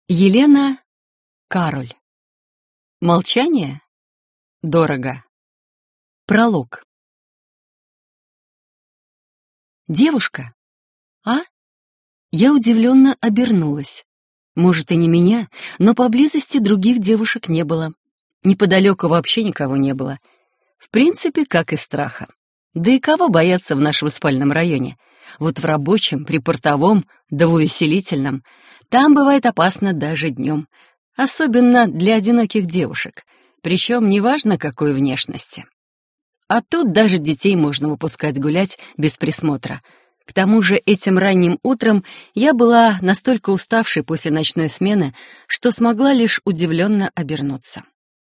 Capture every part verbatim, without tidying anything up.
Елена Кароль. Молчание дорого. Пролог. Девушка? А? Я удивленно обернулась. Может, и не меня, но поблизости других девушек не было. Неподалеку вообще никого не было. В принципе, как и страха. Да и кого бояться в нашем спальном районе? Вот в рабочем, припортовом, да в увеселительном. Там бывает опасно даже днем. Особенно для одиноких девушек. Причем неважно, какой внешности. А тут даже детей можно выпускать гулять без присмотра. К тому же этим ранним утром я была настолько уставшей после ночной смены, что смогла лишь удивленно обернуться.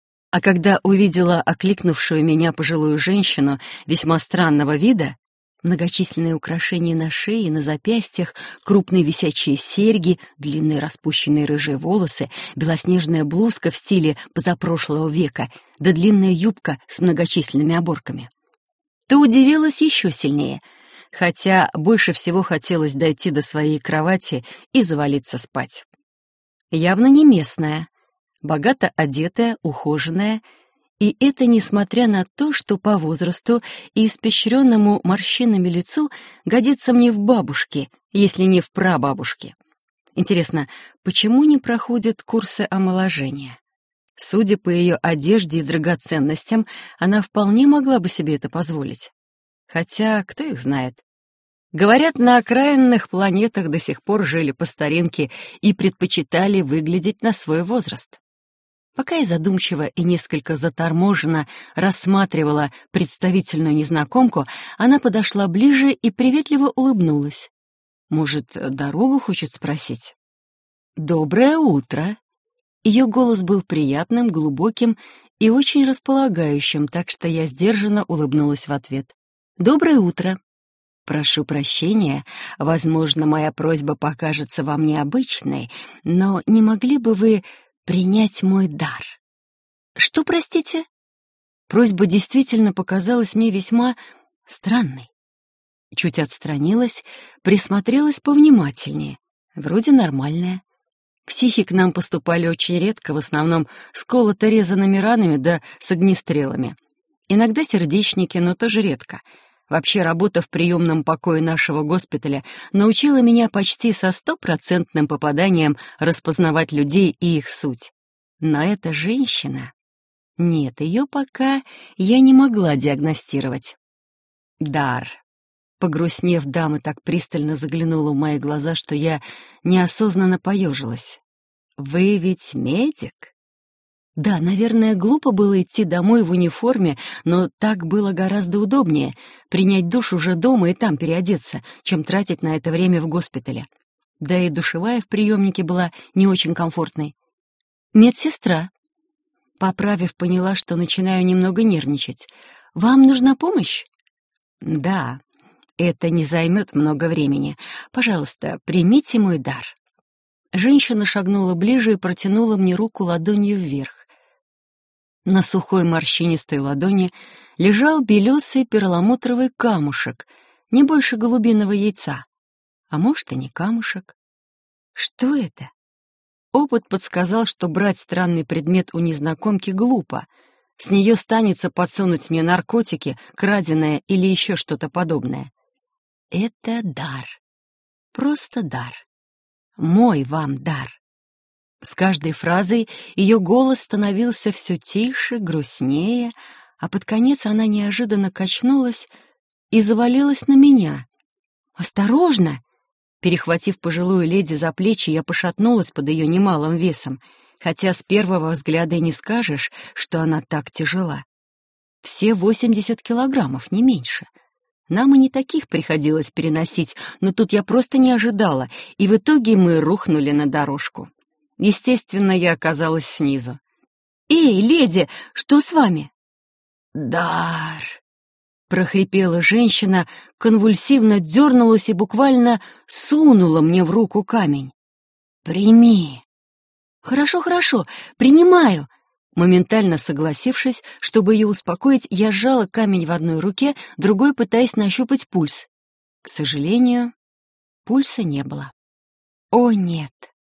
А когда увидела окликнувшую меня пожилую женщину весьма странного вида, многочисленные украшения на шее и на запястьях, крупные висячие серьги, длинные распущенные рыжие волосы, белоснежная блузка в стиле позапрошлого века, да длинная юбка с многочисленными оборками, то удивилась еще сильнее, хотя больше всего хотелось дойти до своей кровати и завалиться спать. Явно не местная, богато одетая, ухоженная, и это несмотря на то, что по возрасту и испещренному морщинами лицу годится мне в бабушке, если не в прабабушке. Интересно, почему не проходят курсы омоложения? Судя по ее одежде и драгоценностям, она вполне могла бы себе это позволить. Хотя, кто их знает? Говорят, на окраинных планетах до сих пор жили по старинке и предпочитали выглядеть на свой возраст. Пока я задумчиво и несколько заторможенно рассматривала представительную незнакомку, она подошла ближе и приветливо улыбнулась. Может, дорогу хочет спросить? «Доброе утро!» Ее голос был приятным, глубоким и очень располагающим, так что я сдержанно улыбнулась в ответ. «Доброе утро!» «Прошу прощения, возможно, моя просьба покажется вам необычной, но не могли бы вы принять мой дар?» «Что, простите?» Просьба действительно показалась мне весьма странной. Чуть отстранилась, присмотрелась повнимательнее. Вроде нормальная. Психи к нам поступали очень редко, в основном с колото-резанными ранами да с огнестрелами. Иногда сердечники, но тоже редко. Вообще, работа в приемном покое нашего госпиталя научила меня почти со стопроцентным попаданием распознавать людей и их суть. Но эта женщина... Нет, ее пока я не могла диагностировать. Дар. Погрустнев, дама так пристально заглянула в мои глаза, что я неосознанно поежилась. «Вы ведь медик?» Да, наверное, глупо было идти домой в униформе, но так было гораздо удобнее — принять душ уже дома и там переодеться, чем тратить на это время в госпитале. Да и душевая в приемнике была не очень комфортной. «Медсестра». Поправив, поняла, что начинаю немного нервничать. «Вам нужна помощь?» «Да, это не займет много времени. Пожалуйста, примите мой дар». Женщина шагнула ближе и протянула мне руку ладонью вверх. На сухой морщинистой ладони лежал белесый перламутровый камушек, не больше голубиного яйца. А может, и не камушек. Что это? Опыт подсказал, что брать странный предмет у незнакомки глупо. С нее станется подсунуть мне наркотики, краденое или еще что-то подобное. Это дар. Просто дар. Мой вам дар. С каждой фразой ее голос становился все тише, грустнее, а под конец она неожиданно качнулась и завалилась на меня. «Осторожно!» Перехватив пожилую леди за плечи, я пошатнулась под ее немалым весом, хотя с первого взгляда и не скажешь, что она так тяжела. Все восемьдесят килограммов, не меньше. Нам и не таких приходилось переносить, но тут я просто не ожидала, и в итоге мы рухнули на дорожку. Естественно, я оказалась снизу. «Эй, леди, что с вами?» «Дар!» — прохрипела женщина, конвульсивно дернулась и буквально сунула мне в руку камень. «Прими!» «Хорошо, хорошо, принимаю!» Моментально согласившись, чтобы ее успокоить, я сжала камень в одной руке, другой пытаясь нащупать пульс. К сожалению, пульса не было. «О, нет!»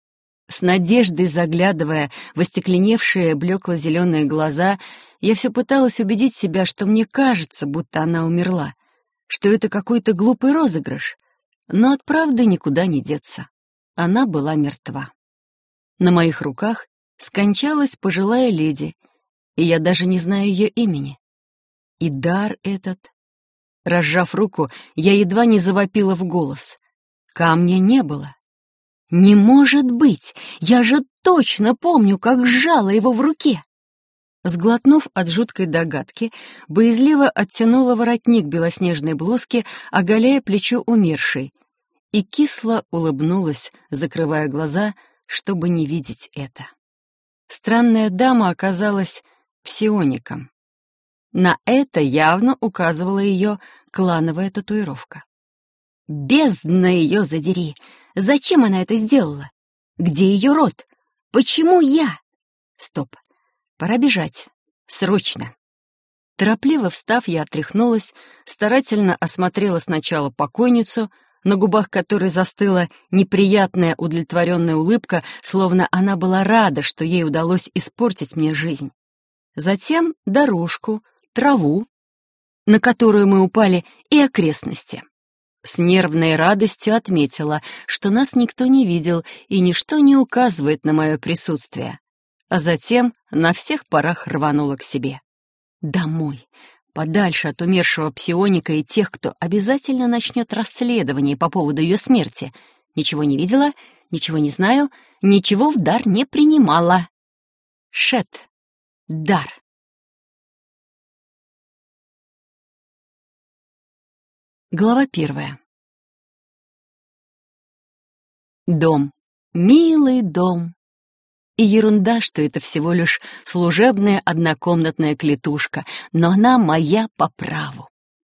С надеждой заглядывая в остекленевшие блекло-зеленые глаза, я все пыталась убедить себя, что мне кажется, будто она умерла, что это какой-то глупый розыгрыш, но от правды никуда не деться. Она была мертва. На моих руках скончалась пожилая леди, и я даже не знаю ее имени. И дар этот... Разжав руку, я едва не завопила в голос. Камня не было. Не может быть! Я же точно помню, как сжала его в руке. Сглотнув от жуткой догадки, боязливо оттянула воротник белоснежной блузки, оголяя плечо умершей, и кисло улыбнулась, закрывая глаза, чтобы не видеть это. Странная дама оказалась псиоником. На это явно указывала ее клановая татуировка. Бездна ее задери! Зачем она это сделала? Где ее род? Почему я? Стоп, пора бежать. Срочно. Торопливо встав, я отряхнулась, старательно осмотрела сначала покойницу, на губах которой застыла неприятная удовлетворенная улыбка, словно она была рада, что ей удалось испортить мне жизнь. Затем дорожку, траву, на которую мы упали, и окрестности. С нервной радостью отметила, что нас никто не видел и ничто не указывает на мое присутствие. А затем на всех парах рванула к себе. Домой, подальше от умершего псионика и тех, кто обязательно начнет расследование по поводу ее смерти. Ничего не видела, ничего не знаю, ничего в дар не принимала. Шет. Дар. Глава первая. Дом. Милый дом. И ерунда, что это всего лишь служебная однокомнатная клетушка, но она моя по праву.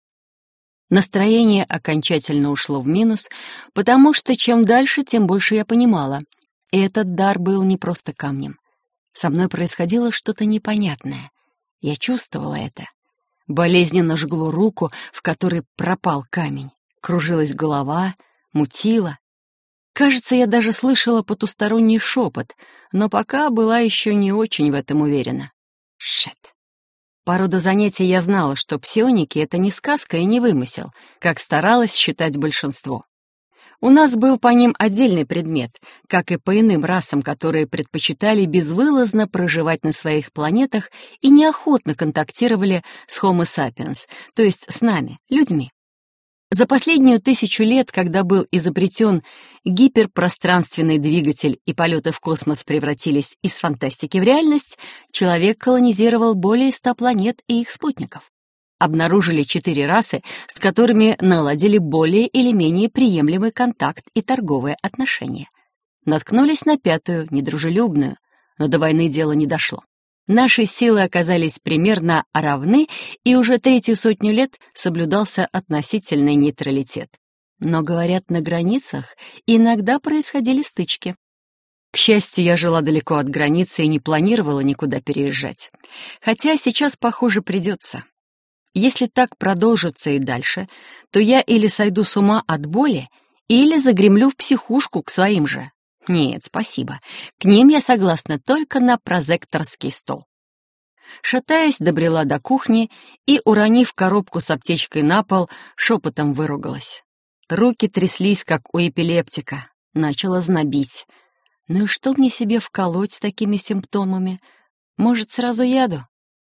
Настроение окончательно ушло в минус, потому что чем дальше, тем больше я понимала. И этот дар был не просто камнем. Со мной происходило что-то непонятное. Я чувствовала это. Болезненно жгло руку, в которой пропал камень. Кружилась голова, мутила. Кажется, я даже слышала потусторонний шепот, но пока была еще не очень в этом уверена. Шет. По роду занятий я знала, что псионики — это не сказка и не вымысел, как старалась считать большинство. У нас был по ним отдельный предмет, как и по иным расам, которые предпочитали безвылазно проживать на своих планетах и неохотно контактировали с Homo sapiens, то есть с нами, людьми. За последнюю тысячу лет, когда был изобретен гиперпространственный двигатель и полеты в космос превратились из фантастики в реальность, человек колонизировал более ста планет и их спутников. Обнаружили четыре расы, с которыми наладили более или менее приемлемый контакт и торговые отношения. Наткнулись на пятую, недружелюбную, но до войны дело не дошло. Наши силы оказались примерно равны, и уже третью сотню лет соблюдался относительный нейтралитет. Но, говорят, на границах иногда происходили стычки. К счастью, я жила далеко от границы и не планировала никуда переезжать. Хотя сейчас, похоже, придется. Если так продолжится и дальше, то я или сойду с ума от боли, или загремлю в психушку к своим же. Нет, спасибо. К ним я согласна только на прозекторский стол. Шатаясь, добрела до кухни и, уронив коробку с аптечкой на пол, шепотом выругалась. Руки тряслись, как у эпилептика. Начала знобить. Ну и что мне себе вколоть с такими симптомами? Может, сразу яду?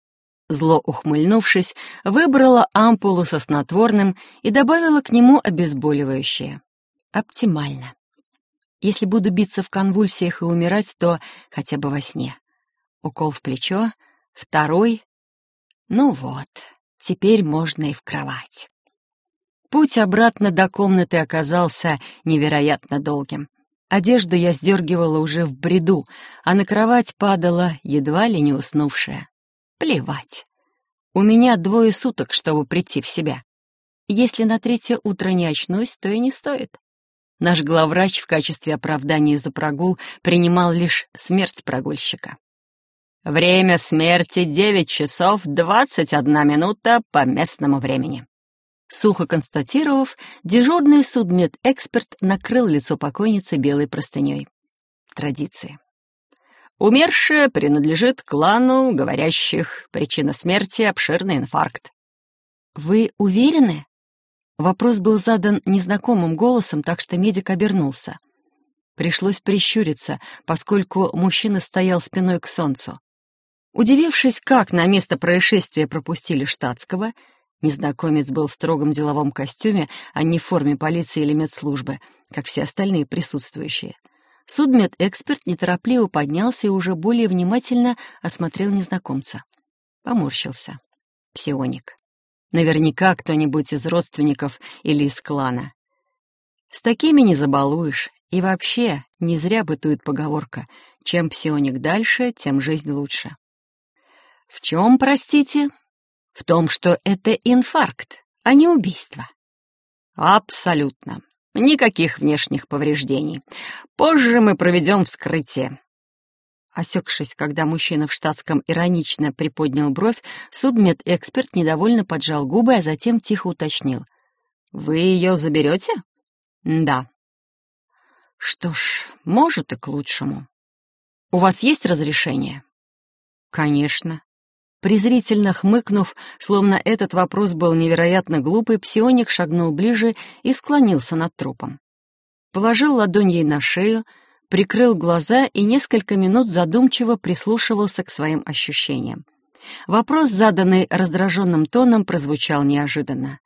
Зло ухмыльнувшись, выбрала ампулу со снотворным и добавила к нему обезболивающее. Оптимально. Если буду биться в конвульсиях и умирать, то хотя бы во сне. Укол в плечо, второй. Ну вот, теперь можно и в кровать. Путь обратно до комнаты оказался невероятно долгим. Одежду я сдергивала уже в бреду, а на кровать падала, едва ли не уснувшая. Плевать. У меня двое суток, чтобы прийти в себя. Если на третье утро не очнусь, то и не стоит. Наш главврач в качестве оправдания за прогул принимал лишь смерть прогульщика. Время смерти — девять часов двадцать одна минута по местному времени. Сухо констатировав, дежурный судмедэксперт накрыл лицо покойницы белой простыней. традиции. Умершая принадлежит клану говорящих. Причина смерти — обширный инфаркт. «Вы уверены?» Вопрос был задан незнакомым голосом, так что медик обернулся. Пришлось прищуриться, поскольку мужчина стоял спиной к солнцу. Удивившись, как на место происшествия пропустили штатского, незнакомец был в строгом деловом костюме, а не в форме полиции или медслужбы, как все остальные присутствующие. Судмедэксперт неторопливо поднялся и уже более внимательно осмотрел незнакомца. Поморщился. Псионик. Наверняка кто-нибудь из родственников или из клана. С такими не забалуешь. И вообще, не зря бытует поговорка: чем псионик дальше, тем жизнь лучше. В чем, простите? В том, что это инфаркт, а не убийство. Абсолютно. Никаких внешних повреждений. Позже мы проведем вскрытие. Осекшись, когда мужчина в штатском иронично приподнял бровь, судмедэксперт недовольно поджал губы, а затем тихо уточнил: «Вы ее заберете?» «Да». «Что ж, может и к лучшему. У вас есть разрешение?» «Конечно». Презрительно хмыкнув, словно этот вопрос был невероятно глупый, псионик шагнул ближе и склонился над трупом. Положил ладонь ей на шею, прикрыл глаза и несколько минут задумчиво прислушивался к своим ощущениям. Вопрос, заданный раздраженным тоном, прозвучал неожиданно.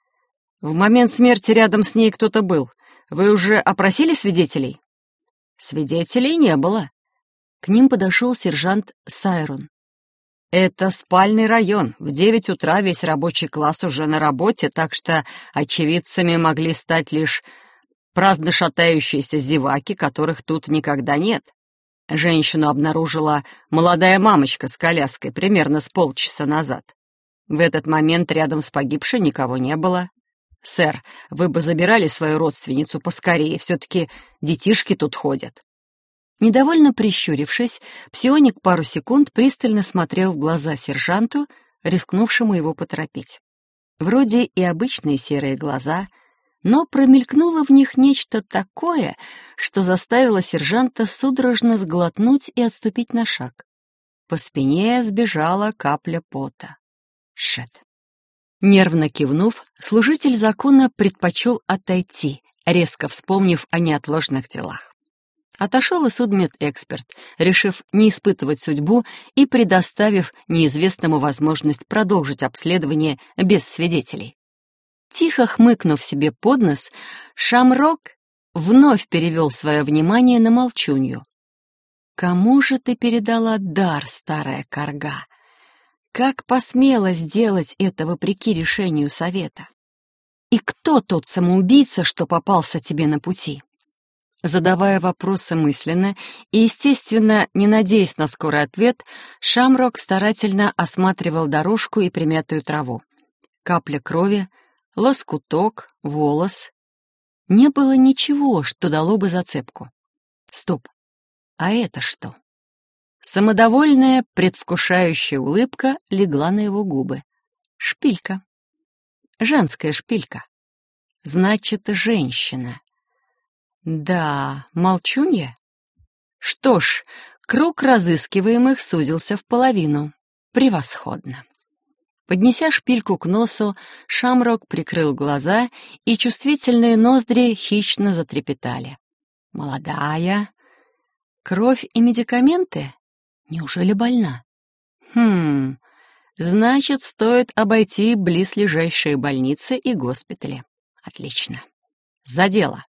«В момент смерти рядом с ней кто-то был. Вы уже опросили свидетелей?» «Свидетелей не было». К ним подошел сержант Сайрон. «Это спальный район. В девять утра весь рабочий класс уже на работе, так что очевидцами могли стать лишь праздно шатающиеся зеваки, которых тут никогда нет. Женщину обнаружила молодая мамочка с коляской примерно с полчаса назад. В этот момент рядом с погибшей никого не было. Сэр, вы бы забирали свою родственницу поскорее, все-таки детишки тут ходят». Недовольно прищурившись, псионик пару секунд пристально смотрел в глаза сержанту, рискнувшему его поторопить. Вроде и обычные серые глаза, но промелькнуло в них нечто такое, что заставило сержанта судорожно сглотнуть и отступить на шаг. По спине сбежала капля пота. Шет. Нервно кивнув, служитель закона предпочел отойти, резко вспомнив о неотложных делах. Отошел и судмедэксперт, решив не испытывать судьбу и предоставив неизвестному возможность продолжить обследование без свидетелей. Тихо хмыкнув себе под нос, Шамрок вновь перевел свое внимание на молчунью. «Кому же ты передала дар, старая карга? Как посмела сделать это вопреки решению совета? И кто тот самоубийца, что попался тебе на пути?» Задавая вопросы мысленно и, естественно, не надеясь на скорый ответ, Шамрок старательно осматривал дорожку и примятую траву. Капля крови, лоскуток, волос. Не было ничего, что дало бы зацепку. Стоп, а это что? Самодовольная, предвкушающая улыбка легла на его губы. Шпилька. Женская шпилька. Значит, женщина. Да, молчунья? Что ж, круг разыскиваемых сузился в половину. Превосходно. Поднеся шпильку к носу, Шамрок прикрыл глаза, и чувствительные ноздри хищно затрепетали. Молодая. Кровь и медикаменты? Неужели больна? Хм, значит, стоит обойти близлежащие больницы и госпитали. Отлично. За дело.